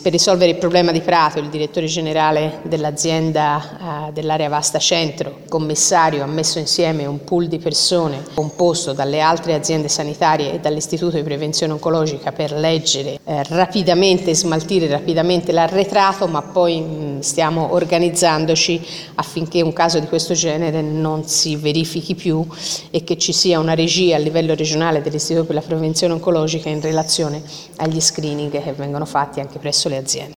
Per risolvere il problema di Prato, il direttore generale dell'azienda dell'area Vasta Centro, commissario, ha messo insieme un pool di persone composto dalle altre aziende sanitarie e dall'Istituto di Prevenzione Oncologica per leggere rapidamente e smaltire rapidamente l'arretrato, ma poi stiamo organizzandoci affinché un caso di questo genere non si verifichi più e che ci sia una regia a livello regionale dell'Istituto per la Prevenzione Oncologica in relazione agli screening che vengono fatti anche presso le aziende.